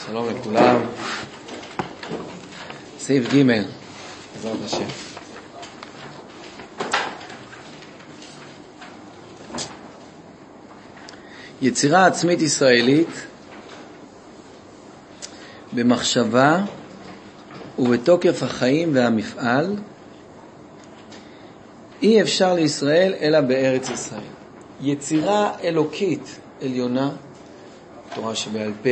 שלום לכולם. סעיף ג' בעזרת השם. יצירה עצמית ישראלית במחשבה ובתוקף החיים והמפעל אי אפשר לישראל אלא בארץ ישראל. יצירה אלוקית עליונה, תורה שבעל פה,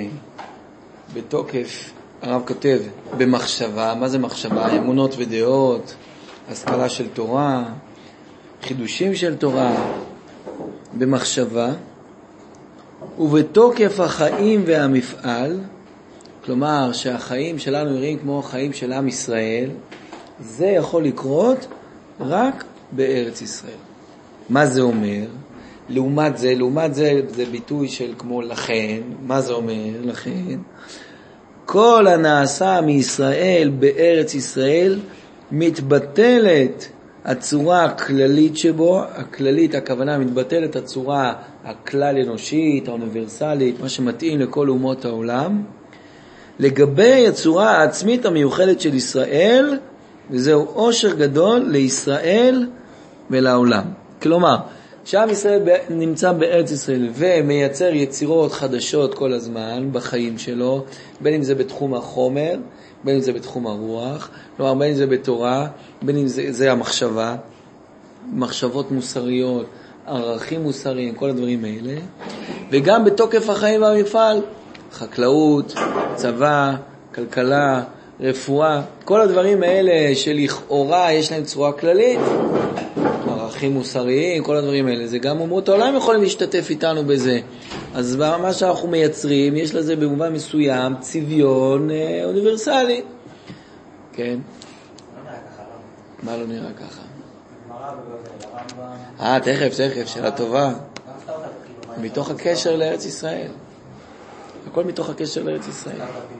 בתוקף, הרב כותב, במחשבה. מה זה מחשבה? אמונות ודעות, השכלה של תורה, חידושים של תורה, במחשבה, ובתוקף החיים והמפעל, כלומר שהחיים שלנו נראים כמו החיים של עם ישראל, זה יכול לקרות רק בארץ ישראל. מה זה אומר? לעומת זה זה ביטוי של כמו לכן. מה זה אומר? לכן כל הנעשה מישראל בארץ ישראל מתבטלת הצורה הכללית שבו. הכללית, הכוונה, מתבטלת הצורה הכלל אנושית, האוניברסלית, מה שמתאים לכל אומות העולם, לגבי הצורה העצמית המיוחדת של ישראל, וזהו עושר גדול לישראל ולעולם. כלומר, שעם ישראל נמצא בארץ ישראל ומייצר יצירות חדשות כל הזמן בחיים שלו, בין אם זה בתחום החומר, בין אם זה בתחום הרוח, כלומר בין אם זה בתורה, בין אם זה המחשבה, מחשבות מוסריות, ערכים מוסריים, כל הדברים האלה, וגם בתוקף החיים והמפעל, חקלאות, צבא, כלכלה, רפואה, כל הדברים האלה שלכאורה יש להם צורה כללית, ערכים מוסריים, כל הדברים האלה, זה גם אומות העולם יכולים להשתתף איתנו בזה. אז מה שאנחנו מייצרים, יש לזה במובן מסוים צביון אוניברסלי. כן? מה לא נראה ככה? תכף, שאלה טובה. מתוך הקשר לארץ ישראל. הכל מתוך הקשר לארץ ישראל.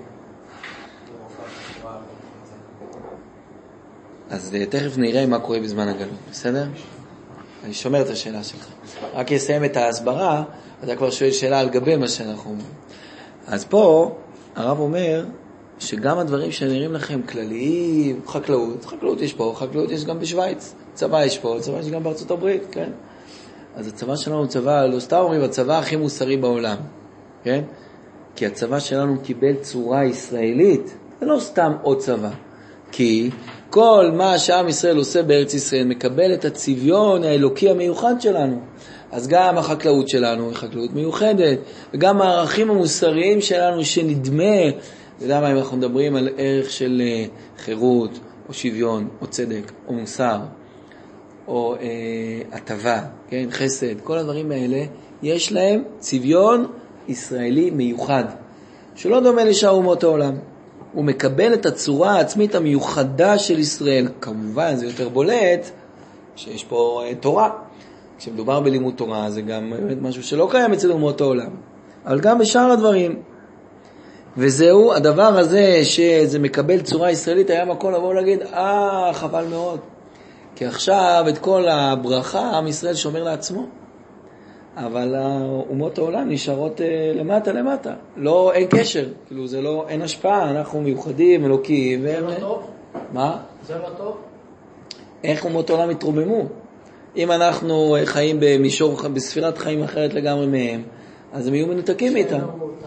אז תכף נראה מה קורה בזמן הגלות, בסדר? אני שומר את השאלה שלך. רק יסיים את ההסברה, אתה כבר שואל שאלה על גבי מה שאנחנו אומרים. אז פה הרב אומר שגם הדברים שנראים לכם כלליים, חקלאות יש פה, חקלאות יש גם בשוויץ, צבא יש פה, צבא יש גם בארצות הברית, כן? אז הצבא שלנו הוא צבא, לא סתם אומרים, הצבא הכי מוסרי בעולם, כן? כי הצבא שלנו קיבל צורה ישראלית, זה לא סתם עוד צבא, כי כל מה שעם ישראל עושה בארץ ישראל מקבל את הצביון האלוקי המיוחד שלנו. אז גם החקלאות שלנו היא חקלאות מיוחדת, וגם הערכים המוסריים שלנו שנדמה, למה אם אנחנו מדברים על ערך של חירות, או שוויון, או צדק, או מוסר, או הטבה, כן, חסד, כל הדברים האלה, יש להם צביון ישראלי מיוחד, שלא דומה לשאר אומות העולם. הוא מקבל את הצורה העצמית המיוחדה של ישראל. כמובן זה יותר בולט שיש פה תורה. כשמדובר בלימוד תורה זה גם באמת משהו שלא קיים אצל אומות העולם. אבל גם בשאר הדברים. וזהו הדבר הזה שזה מקבל צורה ישראלית, היה מקום לבוא ולהגיד, חבל מאוד. כי עכשיו את כל הברכה עם ישראל שומר לעצמו. אבל אומות העולם נשארות למטה. לא, אין קשר. כאילו זה לא, אין השפעה. אנחנו מיוחדים, אלוקיים. זה לא טוב? מה? זה לא טוב? איך אומות העולם התרוממו? אם אנחנו חיים במישור, בספירת חיים אחרת לגמרי מהם, אז הם יהיו מנותקים איתם.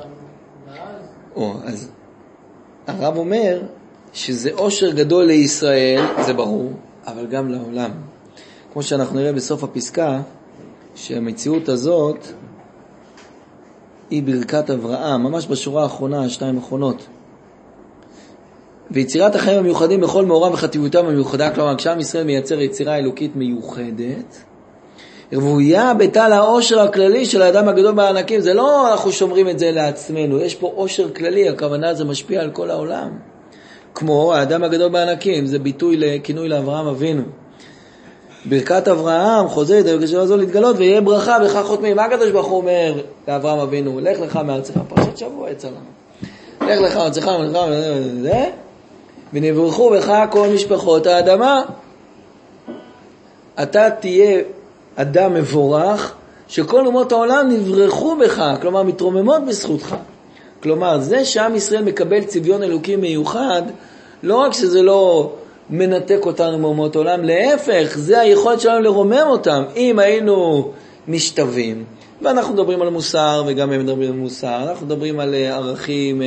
אז הרב אומר שזה עושר גדול לישראל, זה ברור, אבל גם לעולם. כמו שאנחנו נראה בסוף הפסקה, שהמציאות הזאת היא ברכת אברהם, ממש בשורה האחרונה, 2 האחרונות. ויצירת החיים המיוחדים בכל מאורם וחטיבותם המיוחדה, כלומר, כשעם ישראל מייצר יצירה אלוקית מיוחדת, רבויה בתל העושר הכללי של האדם הגדול בענקים. זה לא אנחנו שומרים את זה לעצמנו, יש פה עושר כללי, הכוונה זה משפיע על כל העולם. כמו האדם הגדול בענקים, זה ביטוי לכינוי לאברהם אבינו. ברכת אברהם חוזרת הזו להתגלות ויהיה ברכה בכך חותמים. מה הקדוש ברוך הוא אומר לאברהם אבינו? לך לך מארצך, פרשת שבוע יצא לנו. לך לך מארצך ונברכו בך כל משפחות האדמה. אתה תהיה אדם מבורך שכל אומות העולם נברכו בך, כלומר מתרוממות בזכותך. כלומר, זה שעם ישראל מקבל צביון אלוקי מיוחד, לא רק שזה לא מנתק אותנו מאומות העולם, להפך, זה היכולת שלנו לרומם אותם. אם היינו משתווים, ואנחנו מדברים על מוסר, וגם הם מדברים על מוסר, אנחנו מדברים על ערכים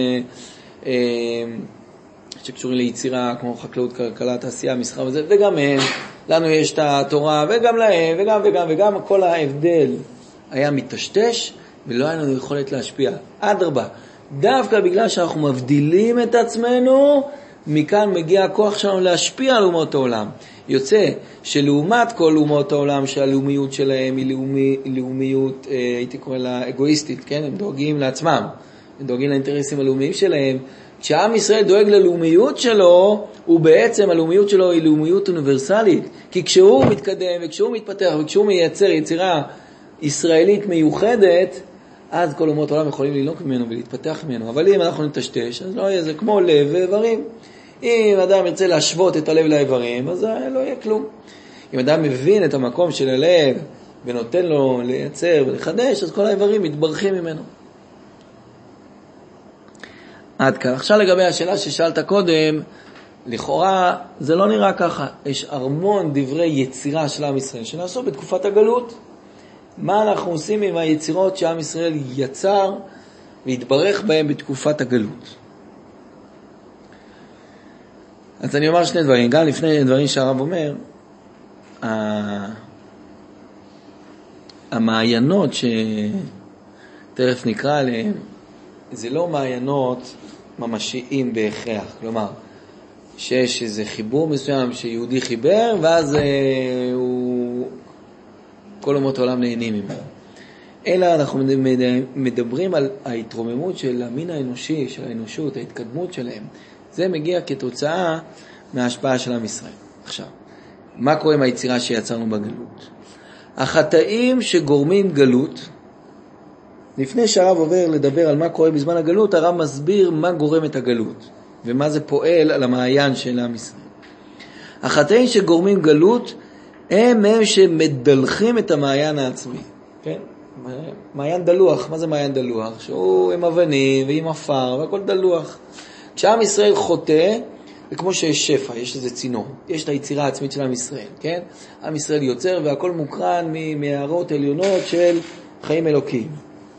שקשורים ליצירה, כמו חקלאות, כלכלה, תעשייה, מסחר וזה, וגם הם, לנו יש את התורה, וגם להם, וגם, כל ההבדל היה מתשתש, ולא היה לנו יכולת להשפיע. אדרבה, דווקא בגלל שאנחנו מבדילים את עצמנו, מכאן מגיע הכוח שלנו להשפיע על אומות העולם. יוצא שלעומת כל אומות העולם שהלאומיות שלהם היא לאומיות, הייתי קורא לה אגואיסטית, כן? הם דואגים לעצמם, הם דואגים לאינטרסים הלאומיים שלהם. כשעם ישראל דואג ללאומיות שלו, הוא בעצם, הלאומיות שלו היא לאומיות אוניברסלית. כי כשהוא מתקדם וכשהוא מתפתח וכשהוא מייצר יצירה ישראלית מיוחדת, אז כל אומות העולם יכולים ללוק ממנו ולהתפתח ממנו. אבל אם אנחנו נטשטש, אז לא יהיה, זה כמו לב ואיברים. אם אדם ירצה להשוות את הלב לאיברים, אז לא יהיה כלום. אם אדם מבין את המקום של הלב ונותן לו לייצר ולחדש, אז כל האיברים מתברכים ממנו. עד כאן. עכשיו לגבי השאלה ששאלת קודם, לכאורה זה לא נראה ככה. יש המון דברי יצירה של עם ישראל שנעשו בתקופת הגלות. מה אנחנו עושים עם היצירות שעם ישראל יצר והתברך בהם בתקופת הגלות? אז אני אומר שני דברים. גם לפני דברים שהרב אומר, המעיינות שתכף נקרא עליהם, זה לא מעיינות ממשיים בהכרח. כלומר, שיש איזה חיבור מסוים שיהודי חיבר, ואז כל אומות העולם נהנים ממנו. אלא אנחנו מדברים על ההתרוממות של המין האנושי, של האנושות, ההתקדמות שלהם. זה מגיע כתוצאה מההשפעה של עם ישראל. עכשיו, מה קורה עם היצירה שיצרנו בגלות? החטאים שגורמים גלות, לפני שהרב עובר לדבר על מה קורה בזמן הגלות, הרב מסביר מה גורם את הגלות, ומה זה פועל על המעיין של עם ישראל. החטאים שגורמים גלות, הם שמדלחים את המעיין העצמי. כן? מעיין דלוח. מה זה מעיין דלוח? שהוא עם אבנים ועם אפר והכל דלוח. כשעם ישראל חוטא, זה כמו שיש שפע, יש איזה צינור. יש את היצירה העצמית של עם ישראל. כן? עם ישראל יוצר והכל מוקרן מהערות עליונות של חיים אלוקיים.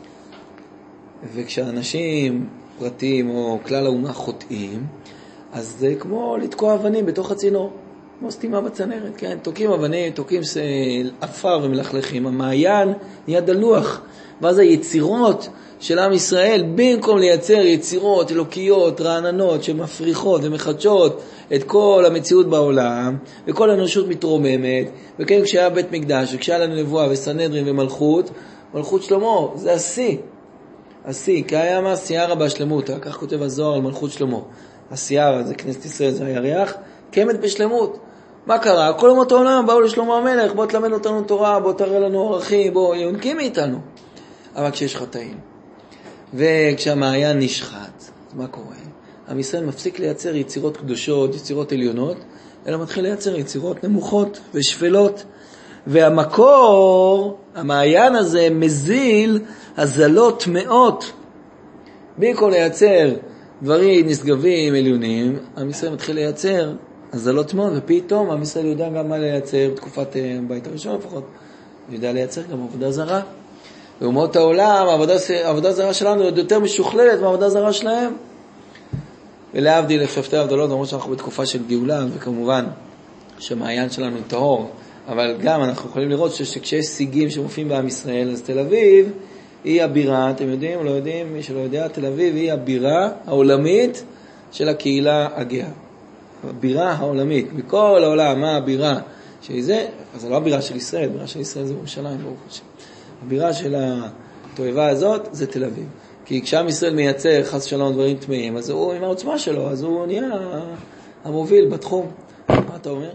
וכשאנשים פרטיים או כלל האומה חוטאים, אז זה כמו לתקוע אבנים בתוך הצינור. כמו סתימה בצנרת, כן? תוקים אבנים, תוקים אפר ומלכלכים. המעיין נהיה דלוח. ואז היצירות של עם ישראל, במקום לייצר יצירות אלוקיות, רעננות, שמפריחות ומחדשות את כל המציאות בעולם, וכל האנושות מתרוממת, וכן כשהיה בית מקדש, וכשהיה לנו נבואה וסנהדרין ומלכות, מלכות שלמה, זה השיא. השיא, כי היה מה? סיירה בהשלמות, כך כותב הזוהר על מלכות שלמה. הסיירה, זה כנסת ישראל, זה הירח, קמת בשלמות. מה קרה? כל אומות העולם באו לשלמה המלך, בוא תלמד אותנו תורה, בוא תראה לנו ערכים, בוא יונקים מאיתנו. אבל כשיש חטאים, וכשהמעיין נשחט, מה קורה? עם ישראל מפסיק לייצר יצירות קדושות, יצירות עליונות, אלא מתחיל לייצר יצירות נמוכות ושפלות. והמקור, המעיין הזה, מזיל הזלות מאות. במקום לייצר דברים נשגבים, עליונים, עם ישראל מתחיל לייצר הזלות מאוד, ופתאום עם ישראל יודע גם מה לייצר בתקופת בית הראשון לפחות. הוא יודע לייצר גם עבודה זרה. ואומות העולם, העבודה זרה שלנו עוד יותר משוכללת מהעבודה זרה שלהם. ולהבדיל לפשפתי הבדלות, למרות שאנחנו בתקופה של גאולה, וכמובן שהמעיין שלנו טהור, אבל גם אנחנו יכולים לראות שכשיש סיגים שמופיעים בעם ישראל, אז תל אביב היא הבירה, אתם יודעים או לא יודעים, מי שלא יודע, תל אביב היא הבירה העולמית של הקהילה הגאה. הבירה העולמית, מכל העולם, מה הבירה שהיא זה? אז זה לא הבירה של ישראל, הבירה של ישראל זה ירושלים, ברוך השם. הבירה של התועבה הזאת זה תל אביב. כי כשעם ישראל מייצר חס שלום דברים טמאים, אז הוא עם העוצמה שלו, אז הוא נהיה המוביל בתחום. מה אתה אומר?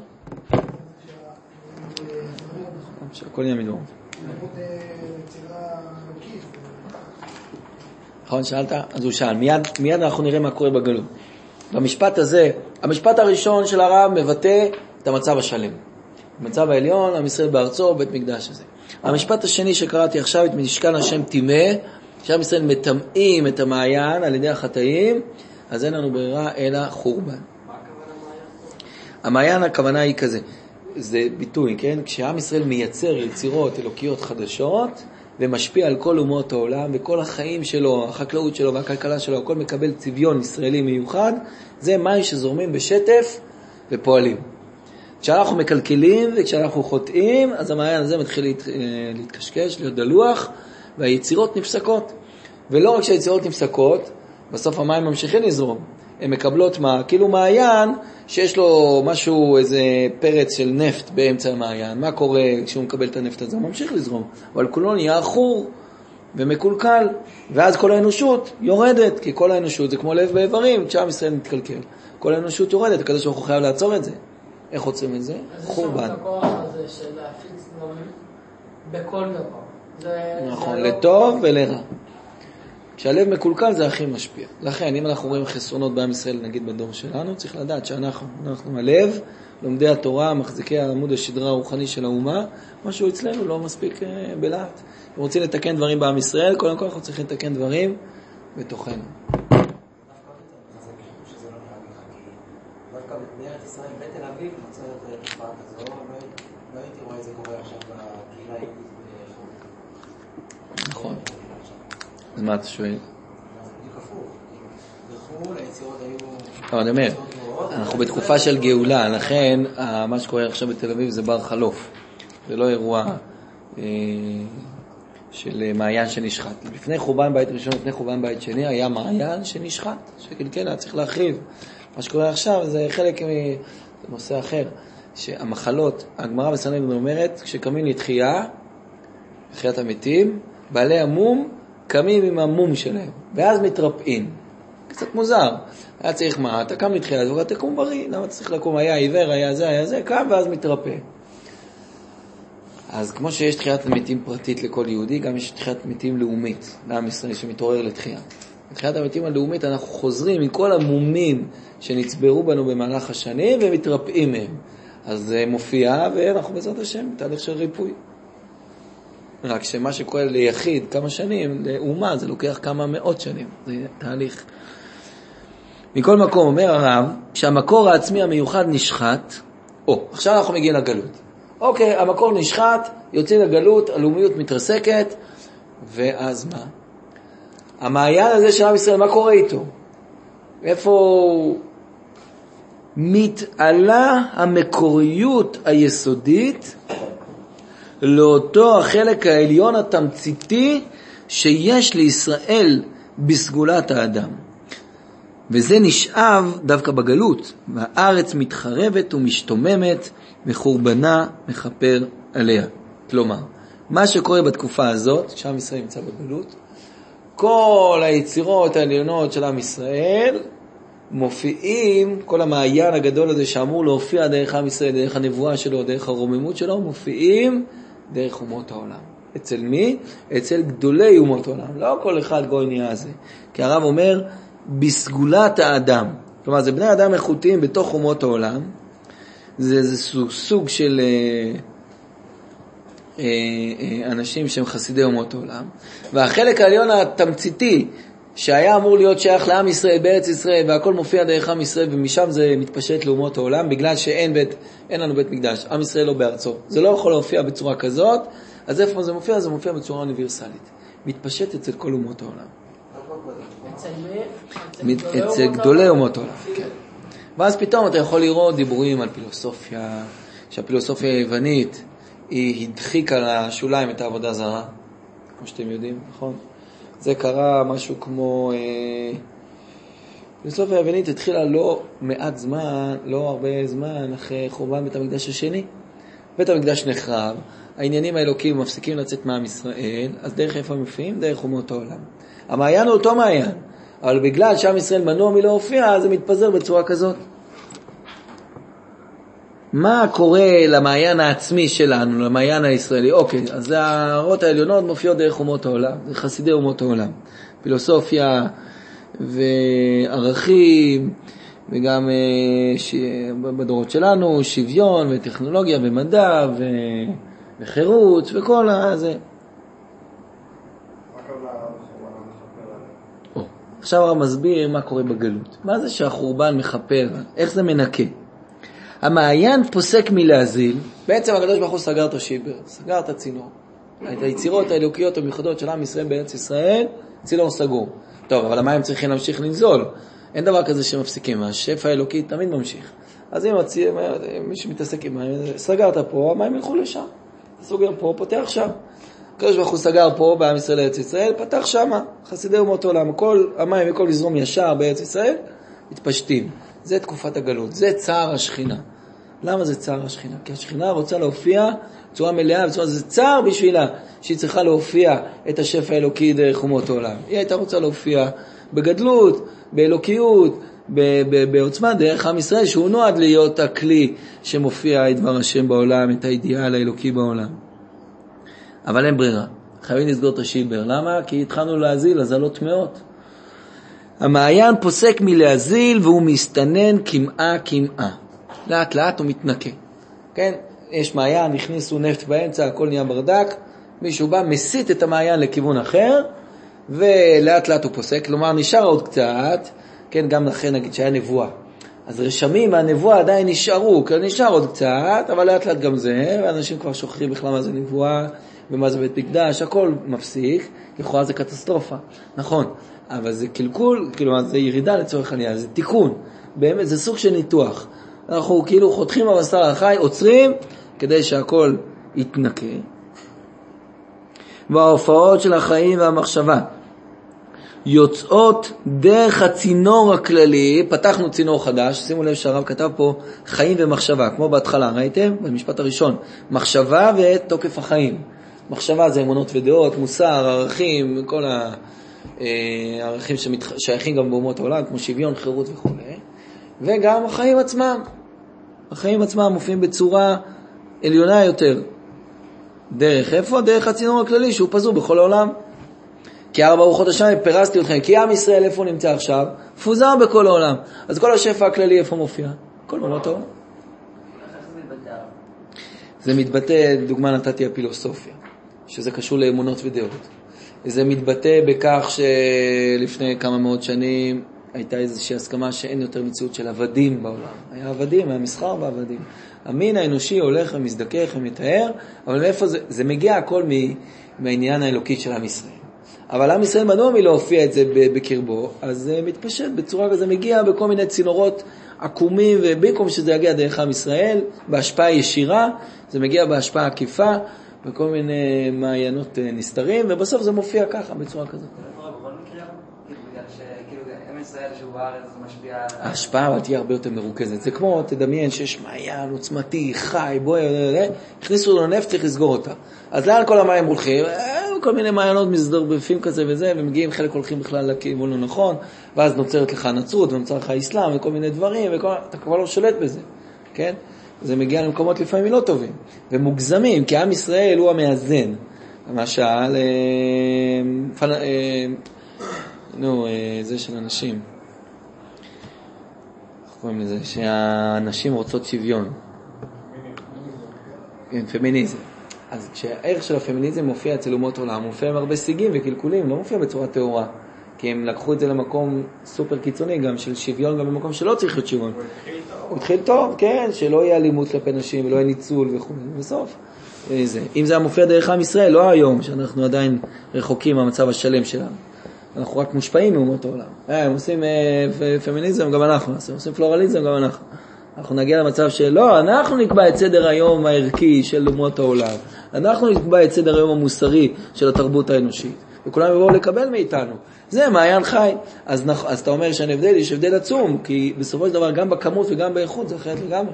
שהכל נהיה מדור. נכון, שאלת? אז הוא שאל. מיד אנחנו נראה מה קורה בגלות. במשפט הזה, המשפט הראשון של הרב מבטא את המצב השלם. המצב העליון, עם ישראל בארצו, בית מקדש הזה. המשפט השני שקראתי עכשיו, את משכן השם תימה, כשעם ישראל מטמאים את המעיין על ידי החטאים, אז אין לנו ברירה אלא חורבן. מה הכוונה מעיין? המעיין הכוונה היא כזה, זה ביטוי, כן? כשעם ישראל מייצר יצירות אלוקיות חדשות, ומשפיע על כל אומות העולם, וכל החיים שלו, החקלאות שלו והכלכלה שלו, הכל מקבל צביון ישראלי מיוחד, זה מים שזורמים בשטף ופועלים. כשאנחנו מקלקלים וכשאנחנו חוטאים, אז המעיין הזה מתחיל להתקשקש, להיות דלוח, והיצירות נפסקות. ולא רק שהיצירות נפסקות, בסוף המים ממשיכים לזרום. הן מקבלות כאילו מעיין שיש לו משהו, איזה פרץ של נפט באמצע המעיין. מה קורה כשהוא מקבל את הנפט הזה? הוא ממשיך לזרום. אבל כולו נהיה עכור ומקולקל, ואז כל האנושות יורדת, כי כל האנושות זה כמו לב באיברים, כשעם ישראל מתקלקל. כל האנושות יורדת, הקדוש ברוך הוא חייב לעצור את זה. איך עוצרים את זה? חורבן. אז יש שם את הכוח הזה של להפיץ דברים בכל דבר. נכון, לטוב ולרע. כשהלב מקולקל זה הכי משפיע. לכן, אם אנחנו רואים חסרונות בעם ישראל, נגיד בדור שלנו, צריך לדעת שאנחנו הלב, לומדי התורה, מחזיקי עמוד השדרה הרוחני של האומה, משהו אצלנו לא מספיק בלעט. אם רוצים לתקן דברים בעם ישראל, קודם כל אנחנו צריכים לתקן דברים בתוכנו. דווקא בארץ ישראל, בתל אביב, נוצרת תופעה כזו, לא הייתי רואה את זה קורה עכשיו בקהילה היהודית בחו"ל. נכון. אז מה אתה שואל? זה בדיוק הפוך. בחו"ל היצירות היו... אבל אני אומר, אנחנו בתקופה של גאולה, לכן מה שקורה עכשיו בתל אביב זה בר חלוף. זה לא אירוע של מעיין שנשחט. לפני חורבן בית ראשון, לפני חורבן בית שני, היה מעיין שנשחט, שכן היה צריך להחריב. מה שקורה עכשיו זה חלק מנושא אחר, שהמחלות, הגמרא בסנהדרין אומרת, כשקמים לתחייה, תחיית המתים, בעלי המום קמים עם המום שלהם, ואז מתרפאים. קצת מוזר. היה צריך מה? אתה קם לתחייה, אתה תקום בריא. למה צריך לקום? היה עיוור, היה זה, קם ואז מתרפא. אז כמו שיש תחיית מתים פרטית לכל יהודי, גם יש תחיית מתים לאומית, לעם ישראל שמתעורר לתחייה. בתחיית המתים הלאומית אנחנו חוזרים מכל המומים שנצברו בנו במהלך השנים ומתרפאים מהם. אז זה מופיע ואנחנו בעזרת השם תהליך של ריפוי. רק שמה שקורה ליחיד כמה שנים, לאומה זה לוקח כמה מאות שנים. זה תהליך. מכל מקום אומר הרב שהמקור העצמי המיוחד נשחט. עכשיו אנחנו מגיעים לגלות. אוקיי, המקור נשחט, יוצאים לגלות, הלאומיות מתרסקת, ואז מה? המעיין הזה של עם ישראל, מה קורה איתו? איפה מתעלה המקוריות היסודית לאותו החלק העליון התמציתי שיש לישראל בסגולת האדם. וזה נשאב דווקא בגלות, והארץ מתחרבת ומשתוממת, מחורבנה מחפר עליה. כלומר, מה שקורה בתקופה הזאת, כשעם ישראל נמצא בגלות, כל היצירות העליונות של עם ישראל מופיעים, כל המעיין הגדול הזה שאמור להופיע דרך עם ישראל, דרך הנבואה שלו, דרך הרוממות שלו, מופיעים דרך אומות העולם. אצל מי? אצל גדולי אומות העולם. לא כל אחד גוי נהיה זה. כי הרב אומר, בסגולת האדם. כלומר, זה בני אדם איכותיים בתוך אומות העולם. זה סוג של אנשים שהם חסידי אומות העולם. והחלק העליון התמציתי, שהיה אמור להיות שייך לעם ישראל בארץ ישראל, והכל מופיע דרך עם ישראל, ומשם זה מתפשט לאומות העולם, בגלל שאין לנו בית מקדש, עם ישראל לא בארצו. זה לא יכול להופיע בצורה כזאת, אז איפה זה מופיע? זה מופיע בצורה אוניברסלית. מתפשט אצל כל אומות העולם. אצל גדולי אומות העולם, כן. ואז פתאום אתה יכול לראות דיבורים על פילוסופיה, שהפילוסופיה היוונית היא הדחיקה לשוליים את העבודה זרה, כמו שאתם יודעים, נכון? זה קרה משהו כמו... פילוסופיה היוונית התחילה לא מעט זמן, לא הרבה זמן, אחרי חורבן בית המקדש השני. בית המקדש נחרב, העניינים האלוקיים מפסיקים לצאת מעם ישראל, אז דרך איפה מופיעים? דרך אומות העולם. המעיין הוא אותו מעיין, אבל בגלל שעם ישראל מנוע מלהופיע, אז זה מתפזר בצורה כזאת. מה קורה למעיין העצמי שלנו, למעיין הישראלי? אוקיי, אז ההערות העליונות מופיעות דרך אומות העולם, זה חסידי אומות העולם. פילוסופיה וערכים, וגם בדורות שלנו, שוויון וטכנולוגיה ומדע וחירות וכל זה. מה קבלה הרב עכשיו הרב מסביר מה קורה בגלות. מה זה שהחורבן מחפר? איך זה מנקה? המעיין פוסק מלהזיל, בעצם הקדוש ברוך הוא סגר את השיבר, סגר את הצינור. את היצירות האלוקיות המיוחדות של עם ישראל בארץ ישראל, צינור סגור. טוב, אבל המים צריכים להמשיך לנזול. אין דבר כזה שמפסיקים, השפע האלוקי תמיד ממשיך. אז אם מי שמתעסק עם מים, סגרת פה, המים ילכו לשם. סוגר פה, פותח שם. הקדוש ברוך הוא סגר פה בעם ישראל לארץ ישראל, פתח שם, חסידי אומות העולם. כל המים וכל לזרום ישר בארץ ישראל, מתפשטים. זה תקופת הגלות, זה צער השכינה. למה זה צער השכינה? כי השכינה רוצה להופיע בצורה מלאה, זה צער בשבילה, שהיא צריכה להופיע את השפע האלוקי דרך אומות העולם. היא הייתה רוצה להופיע בגדלות, באלוקיות, בעוצמה דרך עם ישראל, שהוא נועד להיות הכלי שמופיע את דבר השם בעולם, את האידיאל האלוקי בעולם. אבל אין ברירה, חייבים לסגור את השיבר. למה? כי התחלנו להזיל, הזלות טמאות. המעיין פוסק מלהזיל והוא מסתנן כמעה. לאט לאט הוא מתנקה. כן? יש מעיין, נכניסו נפט באמצע, הכל נהיה ברדק, מישהו בא, מסית את המעיין לכיוון אחר, ולאט לאט הוא פוסק, כלומר נשאר עוד קצת, כן, גם לכן נגיד שהיה נבואה. אז רשמים מהנבואה עדיין נשארו, כי נשאר עוד קצת, אבל לאט לאט גם זה, ואנשים כבר שוכחים בכלל מה זה נבואה, ומה זה בית מקדש, הכל מפסיק, לכאורה זה קטסטרופה, נכון, אבל זה קלקול, כאילו זה ירידה לצורך העניין, זה תיקון, באמת זה סוג של ניתוח. אנחנו כאילו חותכים בבשר החי, עוצרים, כדי שהכל יתנקה. וההופעות של החיים והמחשבה יוצאות דרך הצינור הכללי. פתחנו צינור חדש, שימו לב שהרב כתב פה חיים ומחשבה, כמו בהתחלה, ראיתם? במשפט הראשון, מחשבה ותוקף החיים. מחשבה זה אמונות ודעות, מוסר, ערכים, כל הערכים ששייכים גם באומות העולם, כמו שוויון, חירות וכו'. וגם החיים עצמם. החיים עצמם מופיעים בצורה עליונה יותר. דרך איפה? דרך הצינור הכללי שהוא פזור בכל העולם. כי 4 רוחות השמיים פרסתי אתכם. כי עם ישראל איפה נמצא עכשיו? פוזר בכל העולם. אז כל השפע הכללי איפה מופיע? כל אומות העולם. זה מתבטא, דוגמה נתתי הפילוסופיה, שזה קשור לאמונות ודעות. זה מתבטא בכך שלפני כמה מאות שנים הייתה איזושהי הסכמה שאין יותר מציאות של עבדים בעולם. היה עבדים, היה מסחר בעבדים. המין האנושי הולך ומזדכך ומתאר, אבל מאיפה זה? זה מגיע הכל מהעניין האלוקי של עם ישראל. אבל עם ישראל מנוע מלהופיע את זה בקרבו, אז זה מתפשט בצורה כזה, מגיע בכל מיני צינורות עקומים, ובמקום שזה יגיע דרך עם ישראל, בהשפעה ישירה, זה מגיע בהשפעה עקיפה, בכל מיני מעיינות נסתרים, ובסוף זה מופיע ככה, בצורה כזאת. ההשפעה אבל תהיה הרבה יותר מרוכזת. זה כמו, תדמיין שיש מעיין עוצמתי, חי, בואי, הכניסו לו נפט, צריך לסגור אותה. אז לאן כל המים הולכים? כל מיני מעיינות מזדרבפים כזה וזה, ומגיעים, חלק הולכים בכלל לכיוון לא נכון, ואז נוצרת לך נצרות, ונוצר לך איסלאם, וכל מיני דברים, אתה כבר לא שולט בזה, כן? זה מגיע למקומות לפעמים לא טובים, ומוגזמים, כי עם ישראל הוא המאזן. למשל, זה של אנשים. איך קוראים לזה? שהאנשים רוצות שוויון. כן, פמיניזם. אז כשהערך של הפמיניזם מופיע אצל אומות עולם, מופיע עם הרבה סיגים וקלקולים, לא מופיע בצורה תאורה. כי הם לקחו את זה למקום סופר קיצוני, גם של שוויון, גם במקום שלא צריך להיות שוויון. הוא התחיל טוב, כן, שלא יהיה אלימות כלפי נשים, ולא יהיה ניצול וכו'. בסוף, אם זה המופיע דרך עם ישראל, לא היום, שאנחנו עדיין רחוקים מהמצב השלם שלנו. אנחנו רק מושפעים מאומות העולם. הם עושים פמיניזם, גם אנחנו נעשה. עושים פלורליזם, גם אנחנו. אנחנו נגיע למצב שלא, אנחנו נקבע את סדר היום הערכי של אומות העולם. אנחנו נקבע את סדר היום המוסרי של התרבות האנושית. וכולם יבואו לקבל מאיתנו. זה מעיין חי. אז אתה אומר שאין הבדל, יש הבדל עצום, כי בסופו של דבר גם בכמות וגם באיכות זה אחרת לגמרי.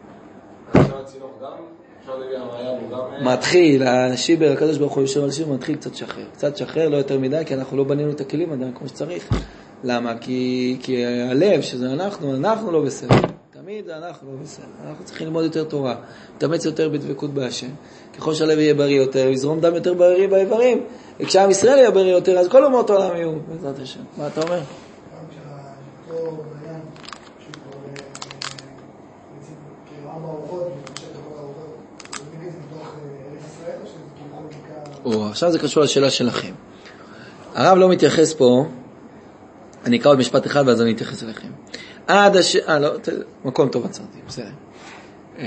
מתחיל, השיבר, הקדוש ברוך הוא יושב על שיבר, מתחיל קצת שחרר, לא יותר מדי, כי אנחנו לא בנינו את הכלים עדיין כמו שצריך. למה? כי הלב, שזה אנחנו לא בסדר. תמיד אנחנו לא בסדר. אנחנו צריכים ללמוד יותר תורה, להתאמץ יותר בדבקות בהשם. ככל שהלב יהיה בריא יותר, יזרום דם יותר בריא באיברים. וכשעם ישראל יהיה בריא יותר, אז כל אומות העולם יהיו, בעזרת השם. מה אתה אומר? עכשיו זה קשור לשאלה שלכם. הרב לא מתייחס פה, אני אקרא עוד משפט אחד ואז אני אתייחס אליכם. לא, מקום טוב עצרתי, בסדר.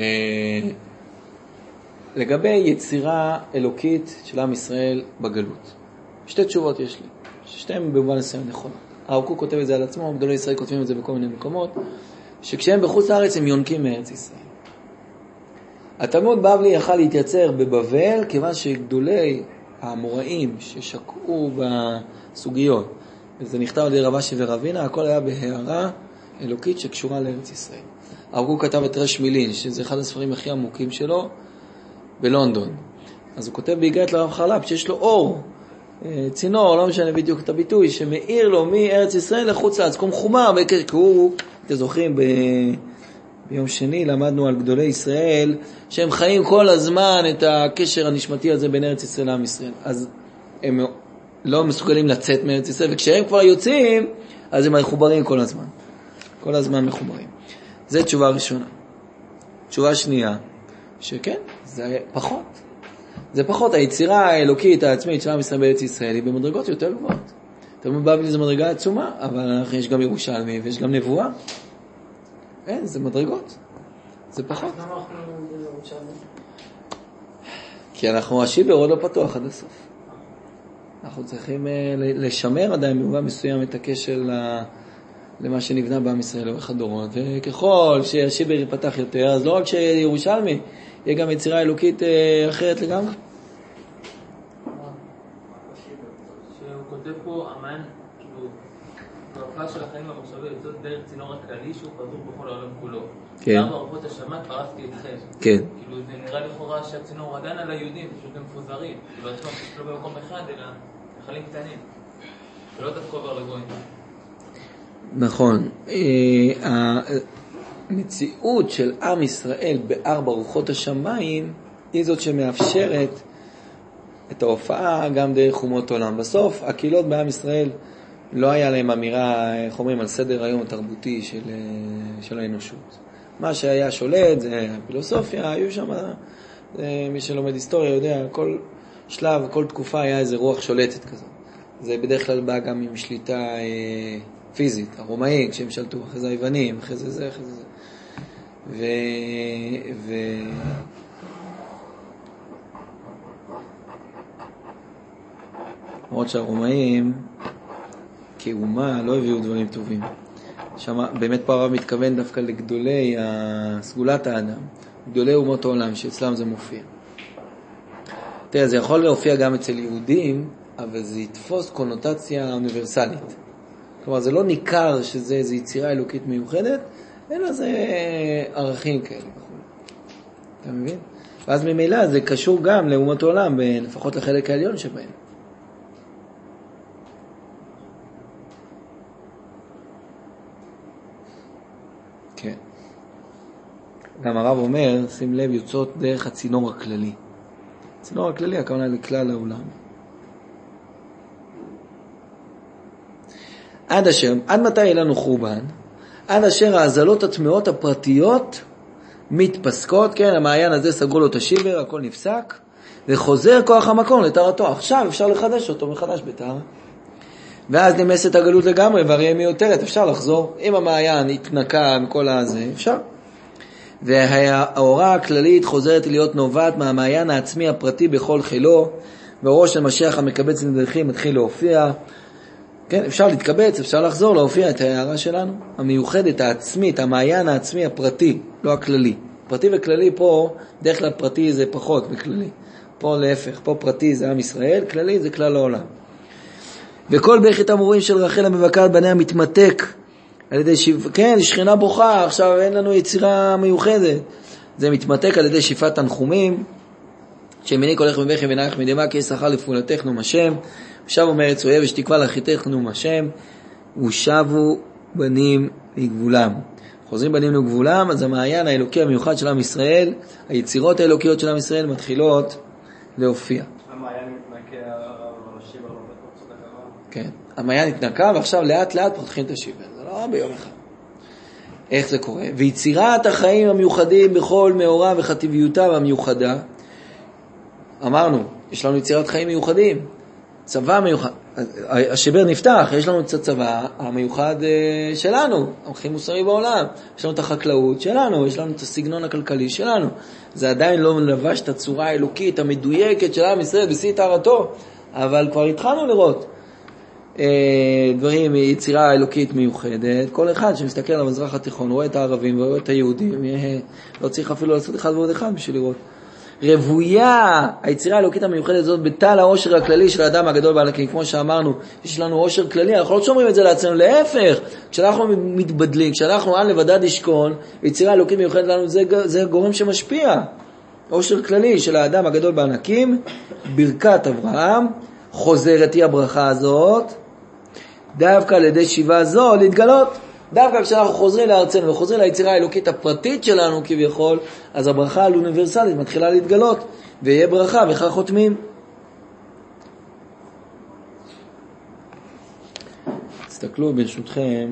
לגבי יצירה אלוקית של עם ישראל בגלות. שתי תשובות יש לי, ששתיהן במובן מסוים נכונות. הרב קוק כותב את זה על עצמו, גדולי ישראל כותבים את זה בכל מיני מקומות, שכשהם בחוץ לארץ הם יונקים מארץ ישראל. התלמוד בבלי יכל להתייצר בבבל, כיוון שגדולי האמוראים ששקעו בסוגיות, וזה נכתב על ידי רב אשי ורבינה, הכל היה בהערה אלוקית שקשורה לארץ ישראל. הרב קוק כתב את רש מילין, שזה אחד הספרים הכי עמוקים שלו, בלונדון. אז הוא כותב באיגרת לרב חרל"פ שיש לו אור, צינור, לא משנה בדיוק את הביטוי, שמאיר לו מארץ ישראל לחוץ לארץ, כמו חומר, כי הוא, אתם זוכרים, ביום שני למדנו על גדולי ישראל, שהם חיים כל הזמן את הקשר הנשמתי הזה בין ארץ ישראל לעם ישראל. אז הם לא מסוגלים לצאת מארץ ישראל, וכשהם כבר יוצאים, אז הם מחוברים כל הזמן. כל הזמן מחוברים. זו תשובה ראשונה. תשובה שנייה, שכן, זה פחות. זה פחות, היצירה האלוקית העצמית של עם ישראל בארץ ישראל היא במדרגות יותר גבוהות. תלמוד בבלי זה מדרגה עצומה, אבל יש גם ירושלמי ויש גם נבואה. אין, זה מדרגות. זה פחות. למה אנחנו בירושלמי? כי השיבר עוד לא פתוח עד הסוף. אנחנו צריכים לשמר עדיין במובן מסוים את הקשר למה שנבנה בעם ישראל לאורך הדורות, וככל שהשיבר ייפתח יותר, אז לא רק שירושלמי, יהיה גם יצירה אלוקית אחרת לגמרי. שהוא כותב פה אמן, כאילו, ברכה של החיים המחשבים יוצאות דרך צינור הכללי שהוא פזור בכל העולם כולו. כן. גם בערכות השמיים פרסתי אתכם. כן. כאילו זה נראה לכאורה שהצינור עדיין על היהודים, פשוט הם מפוזרים. כאילו עצמם פשוט לא במקום אחד, אלא נחלים קטנים. ולא תפקו כבר לגויים. נכון. המציאות של עם ישראל בארבע רוחות השמיים היא זאת שמאפשרת את ההופעה גם דרך אומות עולם. בסוף הקהילות בעם ישראל לא היה להם אמירה, איך אומרים, על סדר היום התרבותי של האנושות. מה שהיה שולט זה הפילוסופיה, היו שם, מי שלומד היסטוריה יודע, כל שלב, כל תקופה היה איזה רוח שולטת כזאת. זה בדרך כלל בא גם עם שליטה פיזית, הרומאים כשהם שלטו, אחרי זה היוונים, אחרי זה זה, אחרי זה זה. למרות שהרומאים כאומה לא הביאו דברים טובים. שמה, באמת פה הרב מתכוון דווקא לגדולי סגולת האדם, גדולי אומות העולם, שאצלם זה מופיע. תראה, זה יכול להופיע גם אצל יהודים, אבל זה יתפוס קונוטציה אוניברסלית. כלומר, זה לא ניכר שזה איזו יצירה אלוקית מיוחדת, אלא זה ערכים כאלה. אתה מבין? ואז ממילא זה קשור גם לאומות העולם, לפחות לחלק העליון שבהם. כן. גם הרב אומר, שים לב, יוצאות דרך הצינור הכללי. הצינור הכללי, הכוונה לכלל העולם. עד מתי יהיה לנו חורבן? עד אשר ההזלות התמאות הפרטיות מתפסקות, כן, המעיין הזה סגרו לו את השיבר, הכל נפסק, וחוזר כוח המקום לטהרתו. עכשיו אפשר לחדש אותו מחדש בטהרה. ואז נמסת הגלות לגמרי, והרי מיותרת, אפשר לחזור. אם המעיין התנקה מכל הזה, אפשר. והאורה הכללית חוזרת להיות נובעת מהמעיין העצמי הפרטי בכל חילו, והראש של משיח המקבץ נדרכים מתחיל להופיע. כן, אפשר להתקבץ, אפשר לחזור להופיע את ההערה שלנו, המיוחדת, העצמית, המעיין העצמי הפרטי, לא הכללי. פרטי וכללי פה, דרך כלל פרטי זה פחות בכללי. פה להפך, פה פרטי זה עם ישראל, כללי זה כלל העולם. וכל ברכת המורים של רחל המבקרת בניה מתמתק על ידי כן, שכינה בוכה, עכשיו אין לנו יצירה מיוחדת. זה מתמתק על ידי שפעת תנחומים, שמיני קולך מבכי ונערך מדמה, כי שכר לפעולתך נום השם. ושב אומר את צויה ושתקווה לאחיתך נום השם, ושבו בנים לגבולם. חוזרים בנים לגבולם, אז המעיין האלוקי המיוחד של עם ישראל, היצירות האלוקיות של עם ישראל מתחילות להופיע. המעיין מתנקה, השיבר לא בטוח צודק הרב. כן, המעיין התנקה ועכשיו לאט לאט פותחים את השיבר, זה לא ביום אחד. איך זה קורה? ויצירת החיים המיוחדים בכל מאורה וחטיביותה המיוחדה, אמרנו, יש לנו יצירת חיים מיוחדים, צבא מיוחד, השבר נפתח, יש לנו את הצבא המיוחד שלנו, הכי מוסרי בעולם, יש לנו את החקלאות שלנו, יש לנו את הסגנון הכלכלי שלנו, זה עדיין לא לבש את הצורה האלוקית המדויקת של עם ישראל בשיא טהרתו, אבל כבר התחלנו לראות דברים, יצירה אלוקית מיוחדת. כל אחד שמסתכל על המזרח התיכון רואה את הערבים ורואה את היהודים, לא צריך אפילו לעשות אחד ועוד אחד בשביל לראות. רבויה היצירה האלוקית המיוחדת הזאת בתל העושר הכללי של האדם הגדול בענקים. כמו שאמרנו, יש לנו עושר כללי, אנחנו לא שומרים את זה לעצמנו, להפך, כשאנחנו מתבדלים, כשאנחנו על לבדד ישכון, יצירה אלוקית מיוחדת לנו, זה גורם שמשפיע. עושר כללי של האדם הגדול בענקים, ברכת אברהם, חוזרת היא הברכה הזאת, דווקא על ידי שיבה זו להתגלות. דווקא כשאנחנו חוזרים לארצנו וחוזרים ליצירה האלוקית הפרטית שלנו כביכול, אז הברכה האוניברסלית מתחילה להתגלות, ויהיה ברכה וכך חותמים. תסתכלו ברשותכם.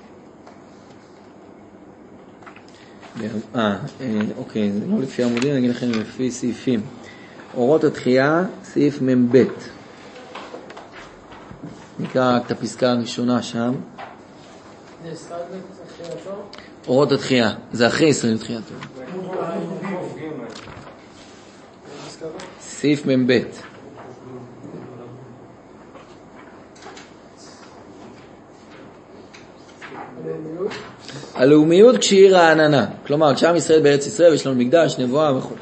אוקיי, זה לא לפי עמודים, אני אגיד לכם לפי סעיפים. אורות התחייה, סעיף מ"ב. נקרא את הפסקה הראשונה שם. זה ישראל בתחייתו? אורות התחייה, זה אחרי ישראל בתחייתו. סעיף מ"ב. הלאומיות כשהיא רעננה, כלומר כשעם ישראל בארץ ישראל יש לנו מקדש, נבואה וכו'.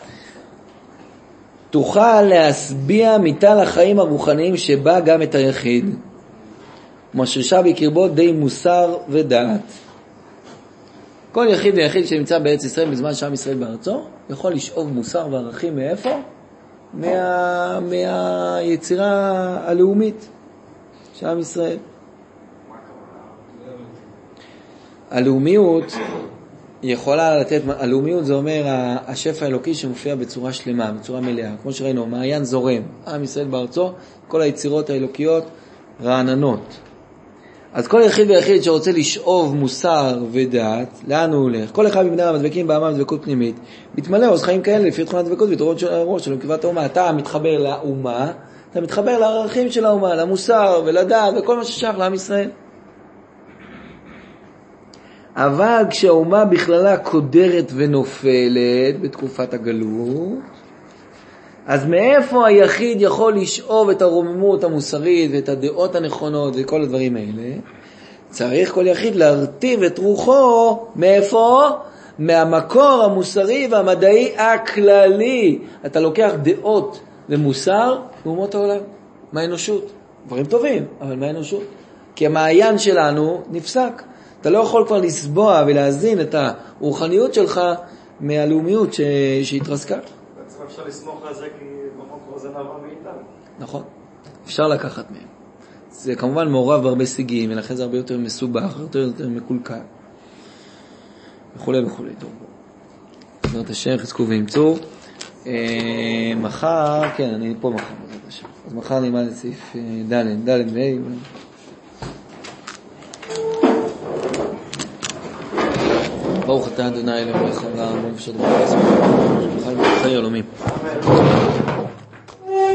תוכל להשביע מטל החיים הרוחניים שבה גם את היחיד, משרישה בקרבו די מוסר ודעת. כל יחיד ויחיד שנמצא בארץ ישראל בזמן שעם ישראל בארצו יכול לשאוב מוסר וערכים מאיפה? מהיצירה הלאומית של עם ישראל. הלאומיות יכולה לתת, הלאומיות זה אומר השפע האלוקי שמופיע בצורה שלמה, בצורה מלאה. כמו שראינו, מעיין זורם, עם ישראל בארצו, כל היצירות האלוקיות רעננות. אז כל יחיד ויחיד שרוצה לשאוב מוסר ודעת, לאן הוא הולך? כל אחד מבני המדבקים בעמם דבקות פנימית, מתמלא עוז חיים כאלה לפי תכונת דבקות ותורות של הראש שלו כבת האומה. אתה מתחבר לאומה, אתה מתחבר לערכים של האומה, למוסר ולדעת וכל מה ששייך לעם ישראל. אבל כשהאומה בכללה קודרת ונופלת בתקופת הגלות, אז מאיפה היחיד יכול לשאוב את הרוממות המוסרית ואת הדעות הנכונות וכל הדברים האלה? צריך כל יחיד להרטיב את רוחו, מאיפה? מהמקור המוסרי והמדעי הכללי. אתה לוקח דעות ומוסר מאומות העולם, מהאנושות. דברים טובים, אבל מהאנושות. כי המעיין שלנו נפסק. אתה לא יכול כבר לסבוע ולהזין את הרוחניות שלך מהלאומיות שהתרסקה. בעצם אפשר לסמוך על זה כי במקור זה נבע מאיתנו. נכון, אפשר לקחת מהם. זה כמובן מעורב בהרבה סיגים, ולכן זה הרבה יותר מסובך, יותר מקולקל. וכו' וכו'. טוב. בעזרת השם, חזקו ואמצו. מחר, כן, אני פה מחר, בעזרת השם. אז מחר נלמד את סעיף ד' וה'. ברוך אתה ה' אלוהינו מלך העולם ומלך העולם. חיים עולמים.